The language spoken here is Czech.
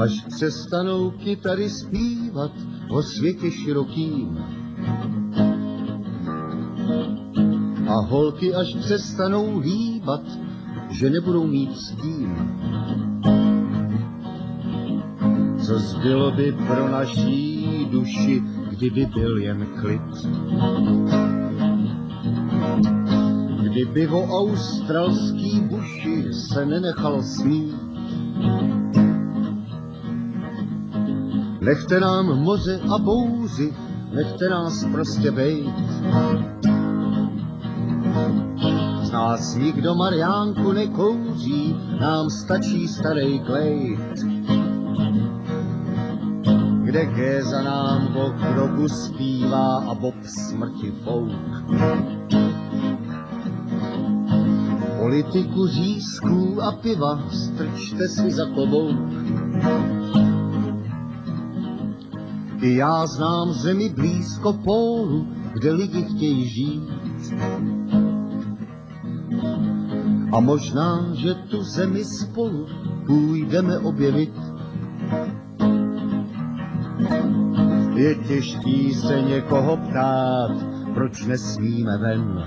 až přestanou kytary zpívat o světě širokým. A holky až přestanou hýbat, že nebudou mít s tím. Co zbylo by pro naší duši, kdyby byl jen klid? Kdyby o australský buši se nenechal smít. Nechte nám moře a bouři, nechte nás prostě bejt. Z nás nikdo Mariánku nekouří, nám stačí starý klejt. Kde Géza nám o kroku zpívá a Bob smrti fouk. Politiku řízků a piva strčte si za klobouk. I já znám zemi blízko pólu, kde lidi chtějí žít. A možná, že tu zemi spolu půjdeme objevit. Je těžký se někoho ptát, proč nesmíme ven.